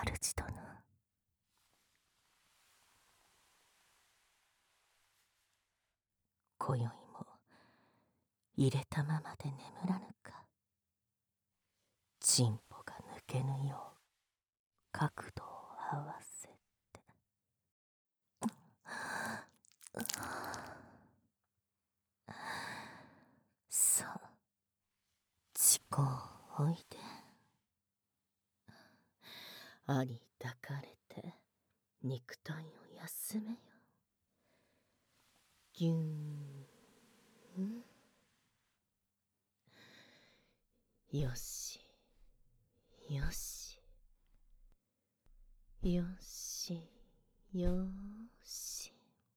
主殿。今宵も入れたままで眠らぬか。チンポが抜けぬよう角度を合わせて。さあ、ちこをおいで。兄抱かれて肉体を休めよ。ぎゅーん。よしよしよしよし。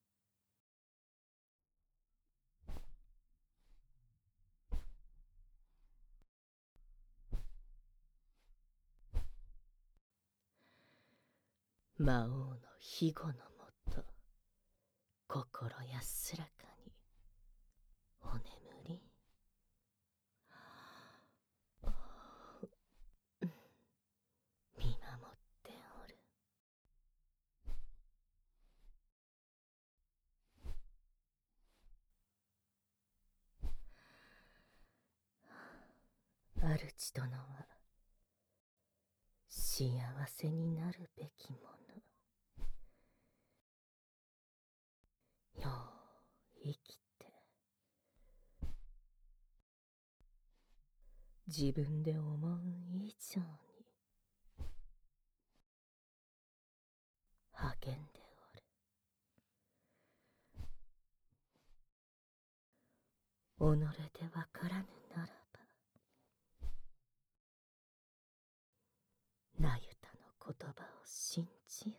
魔王の庇護のもと、心安らかにお眠り。見守っておる。主殿は幸せになるべきもの。よう生きて、自分で思う以上に励んでおる。己でわからぬならば、那由他の言葉を信じよ。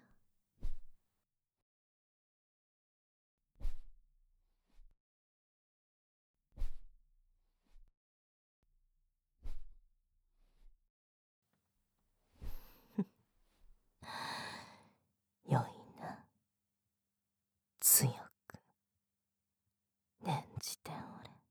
よいな。強く念じておれ。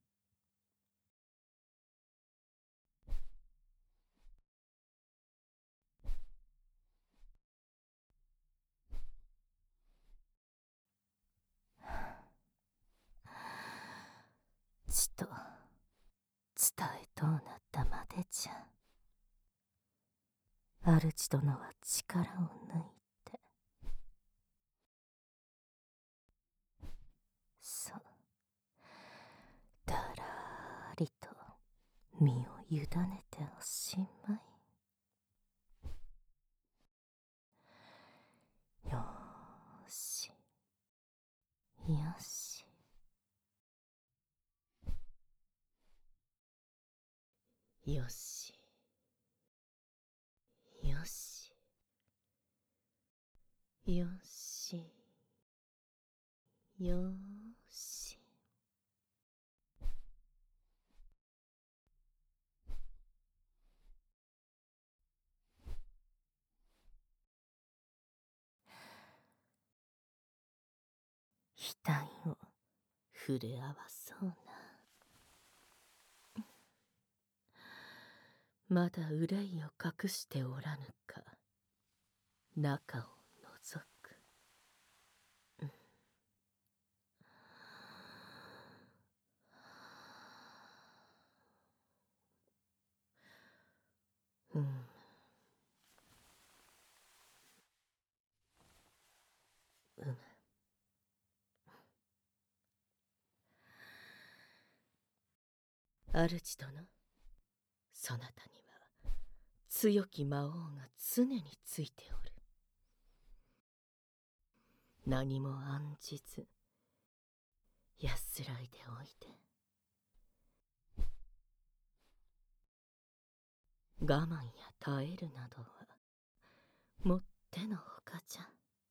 ちと伝えとうなったまでじゃ。主殿は力を抜いて、だらりと身を委ねておしまい。よーしよしよしよしよしよし。額を触れ合わそうな。まだ憂いを隠しておらぬか。中を覗く。主殿、そなたには強き魔王が常についておる。何も案じず安らいでおいで。我慢や耐えるなどはもってのほかじゃ。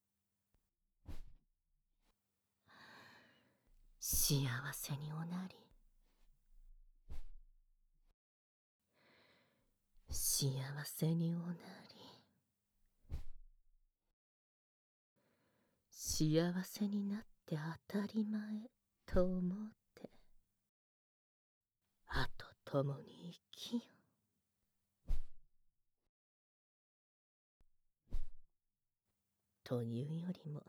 幸せにおなり。幸せにおなり。幸せになって当たり前と思うて、あと共に生きよ。 というよりも、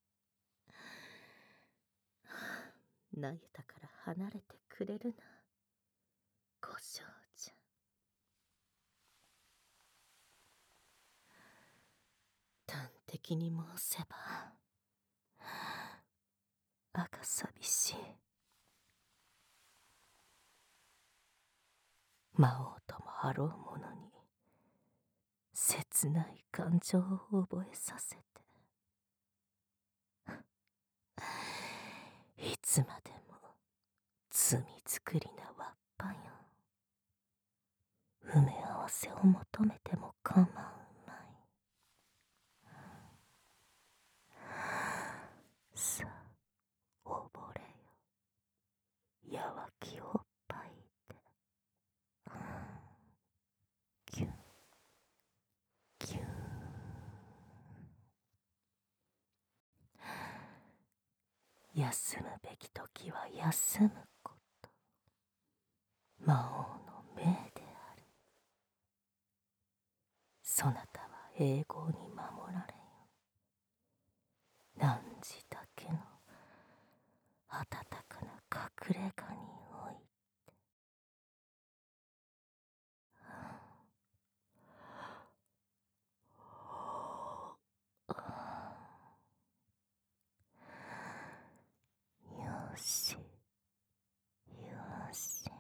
投げたから離れてくれるな、小少女。端的に申せば、あが寂しい。魔王ともあろう者に切ない感情を覚えさせて、いつまでも罪作りなわっぱよ。埋め合わせを求めても構うまい。さあ、溺れよ、やわきおっぱいで。キュンキュン。休むべき時は休むこと、魔王の命である。そなたは永劫に守られよ。汝だけの暖かな隠れ家において。よしよし。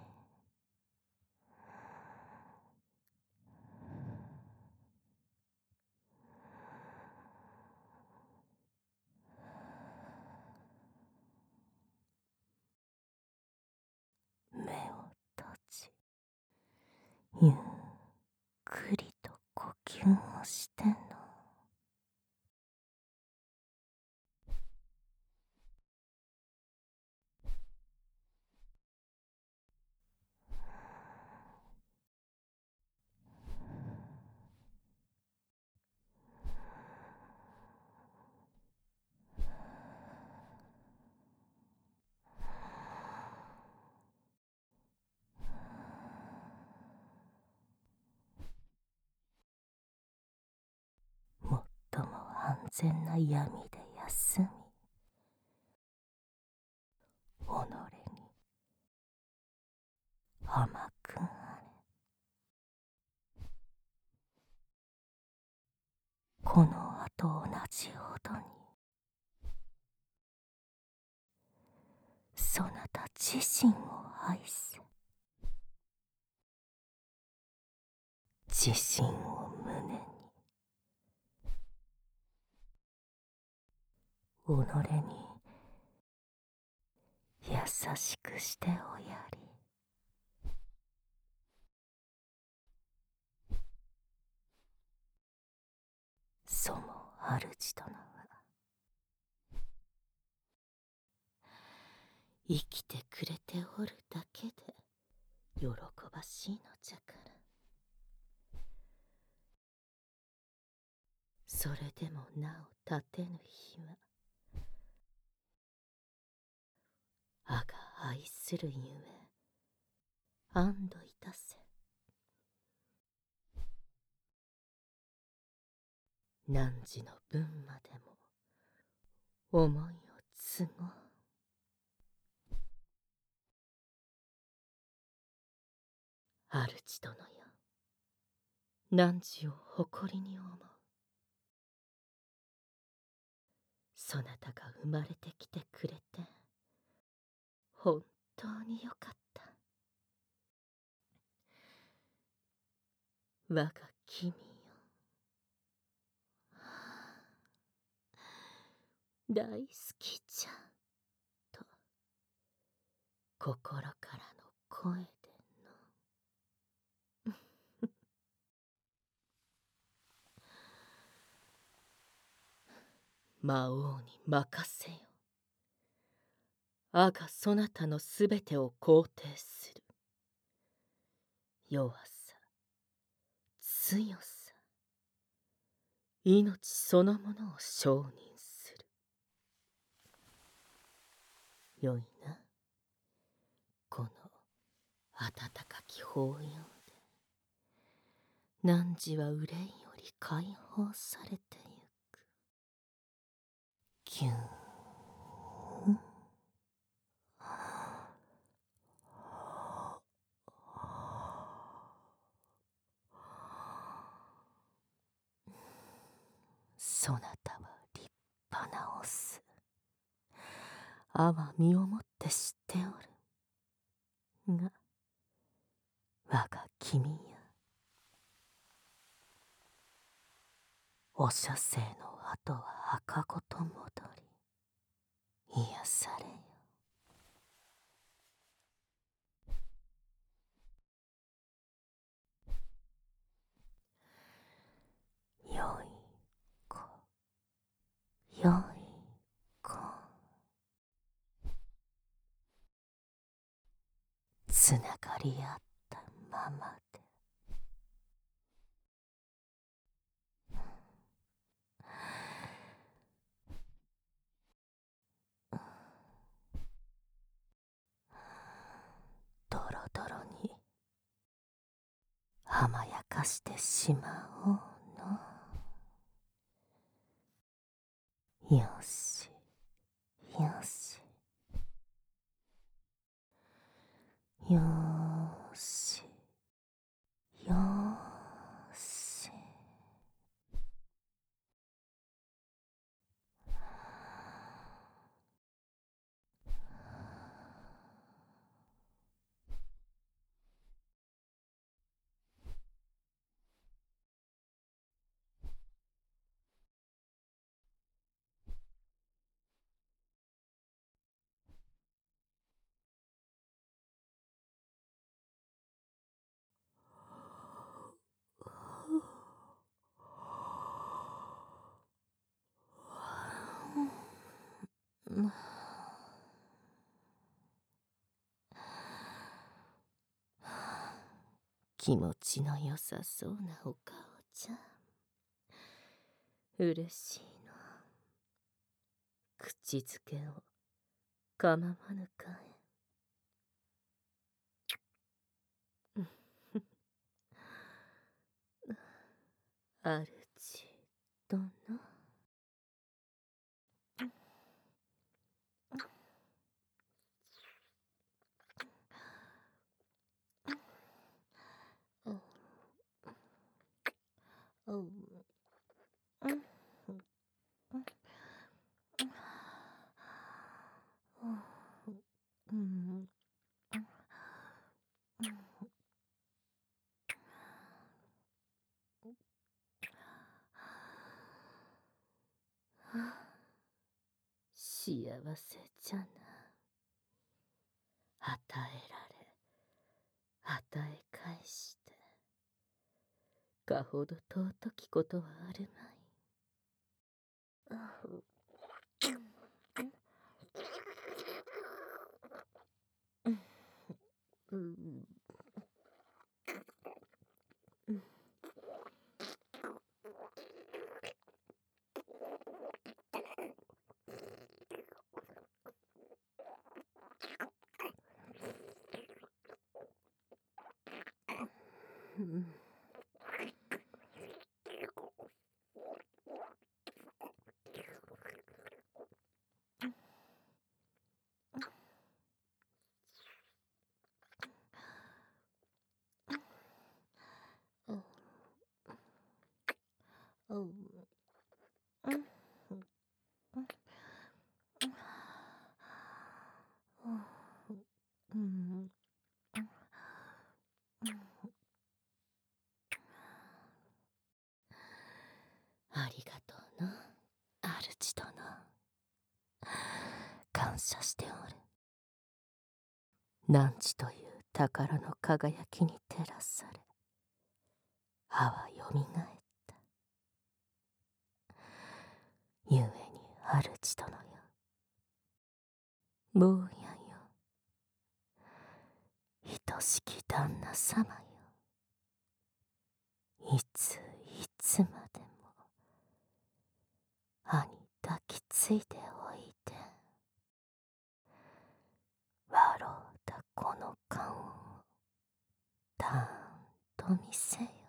目を閉じ、ゆっくりと呼吸をしての。最も安全な闇で休み、己に甘くあれ。この後同じほどに、そなた自身を愛せ。自身を胸に、己に優しくしておやり。そも主殿は生きてくれておるだけで喜ばしいのじゃから。それでもなお立てぬ日は、あが愛するゆえ安堵いたせ。汝の分までも思いを継ごう。主殿よ、汝を誇りに思う。そなたが生まれてきてくれて本当によかった。我が君よ、大好きじゃと心からの声での。魔王に任せよ。あがそなたのすべてを肯定する。弱さ、強さ、命そのものを承認する。よいな、この温かき抱擁で汝は憂いより解放されてゆく。 ゆんそなたは立派なオス。あは身をもって知っておる。が我が君や、お射精の後は墓ごと戻り癒されよ。よい子よい子、つながり合ったままで。ドロドロに甘やかしてしまおうの。よしよしよしよし。気持ちのよさそうなお顔じゃ。嬉しいの。口づけを構わぬかえ。主殿。おう。幸せじゃな。与えられ与え返してかほど尊きことはあるまい。ありがとうな、主殿。感謝しておる。汝という宝の輝きに照らされ、葉はよみがえった。ゆえに主殿よ、坊やよ、愛しき旦那様よ、いついつまでも歯に抱きついておいて、笑うたこの顔をたんと見せよ。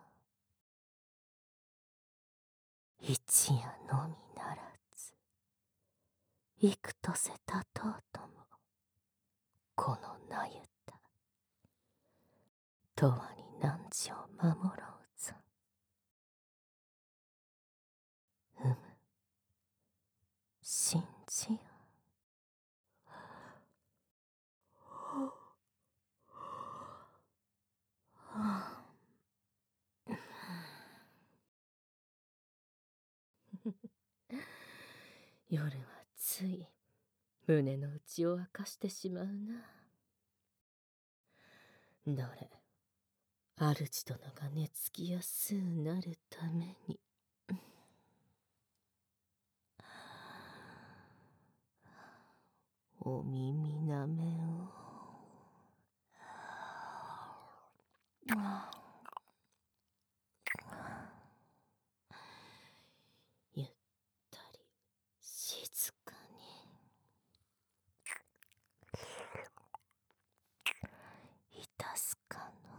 一夜のみならず幾とせたとうともこのなゆたとわに汝を守ろうぞ。信じよ。夜はつい胸の内を明かしてしまうな。どれ、主殿が寝つきやすうなるために。お耳なめを。ゆったり静かに。いたすかの。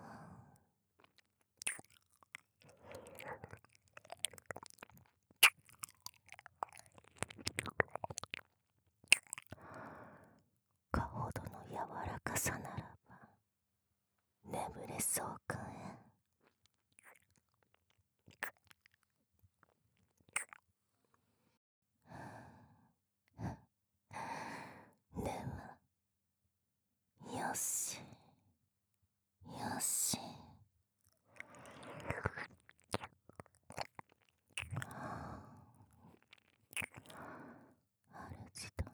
かほどの柔らかさならば眠れそうかえ。ではよしよし。主殿。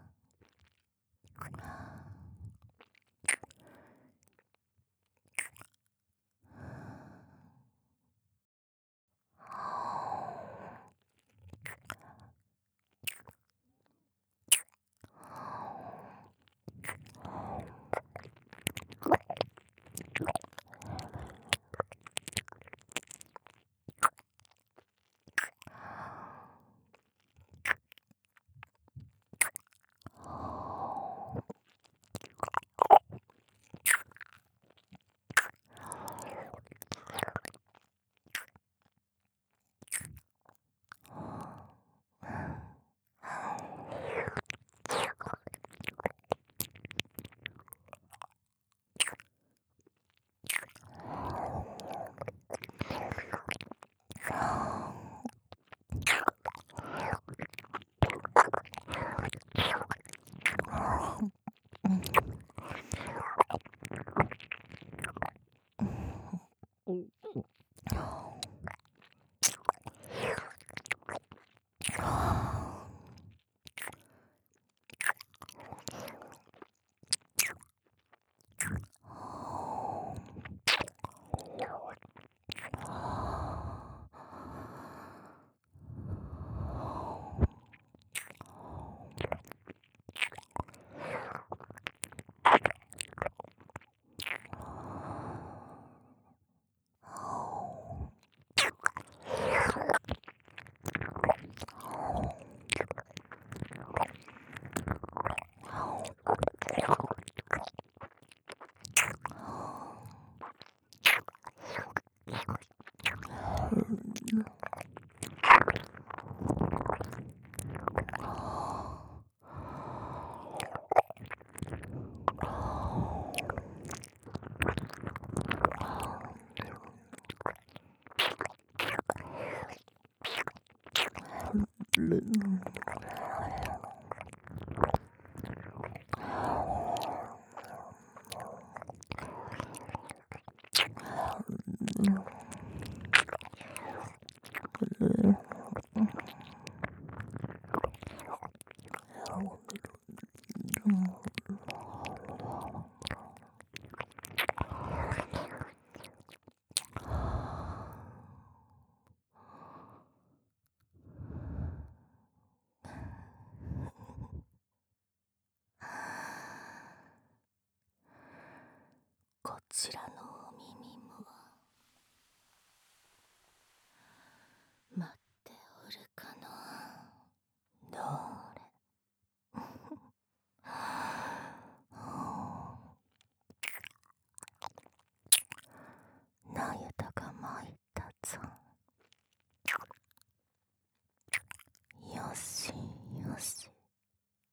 こちらのお耳も待っておるかの。どれ。なゆたが参ったぞ。よしよし。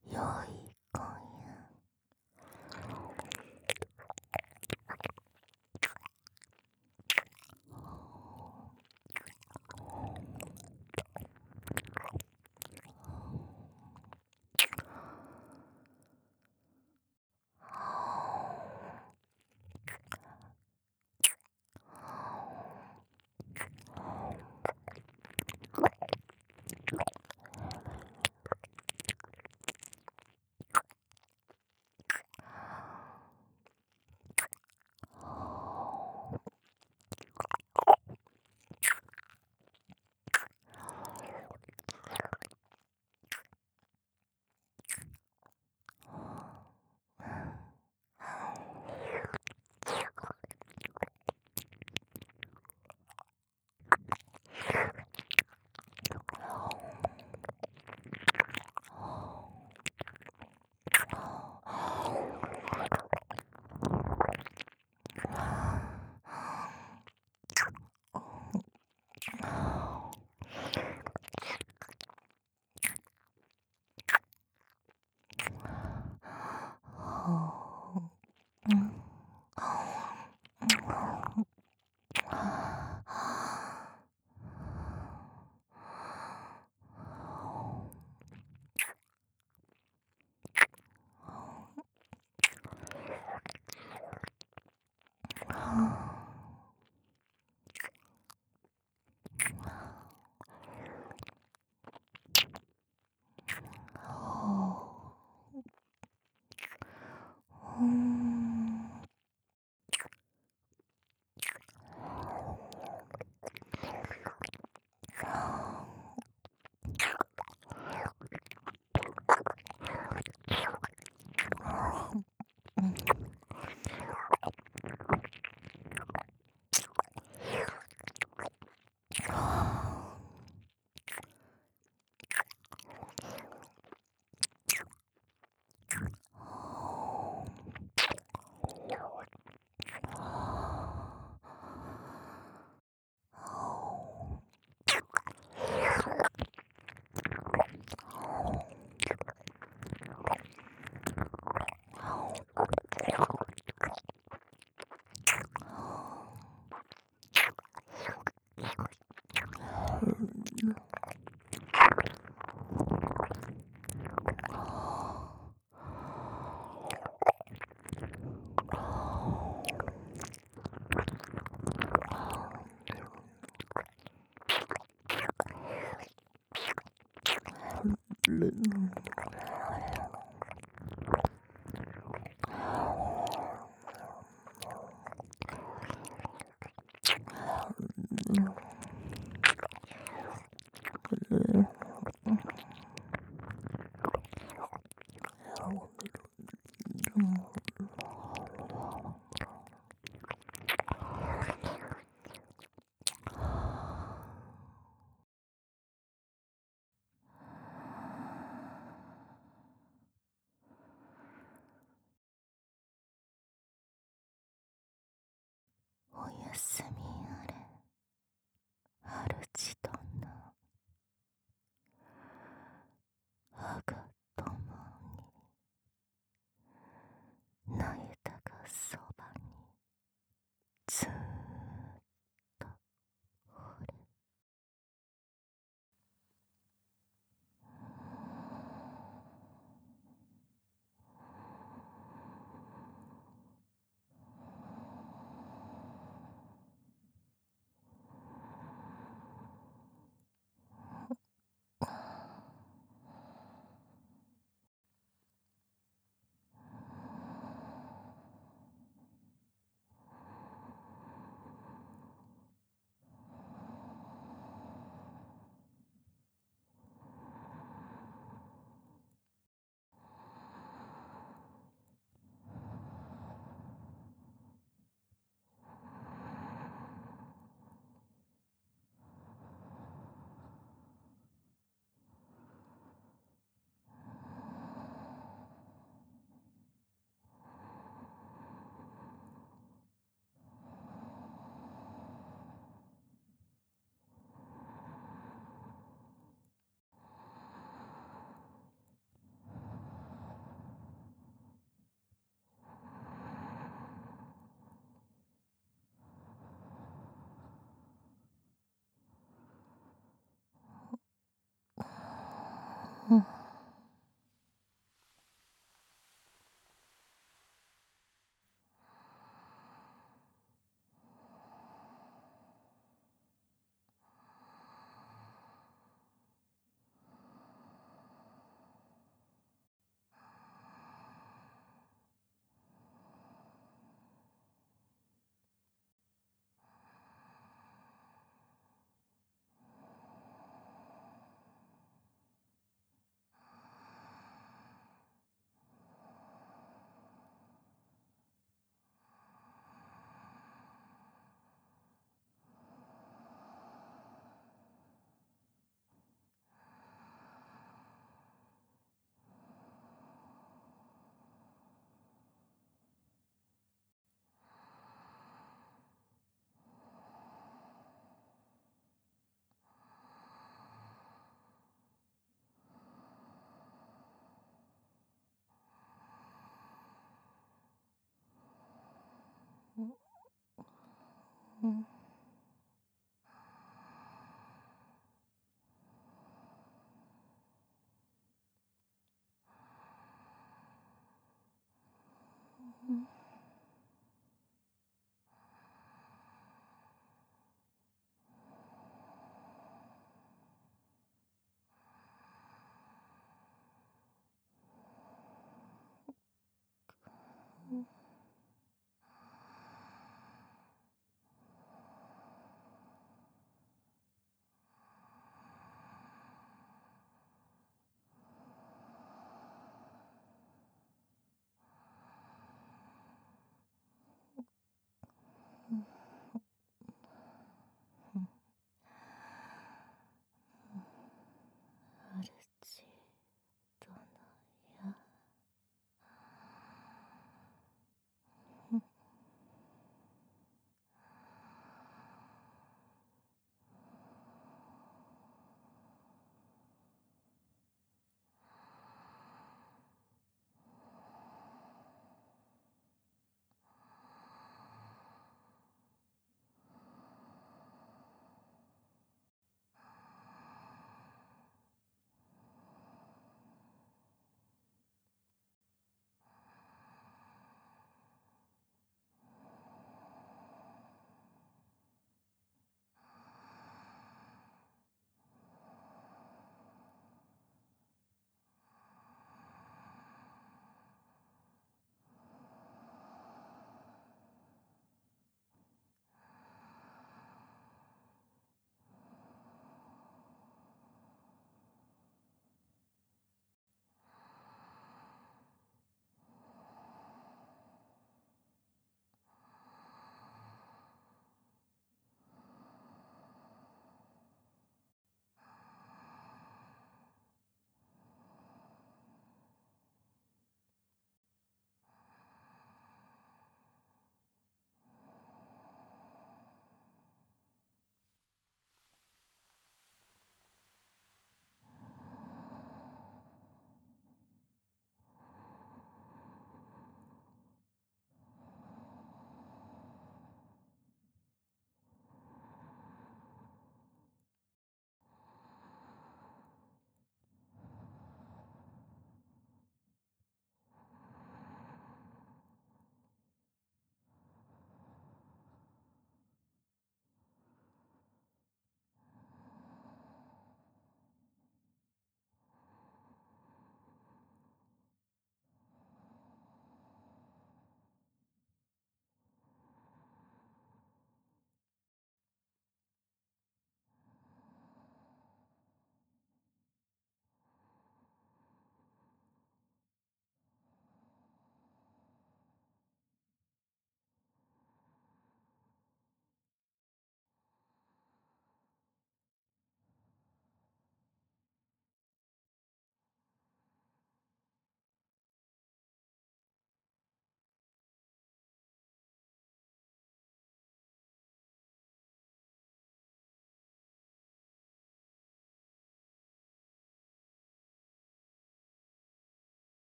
おやすみあれ、主殿。我が友になえたがそばにずっとおる。うん。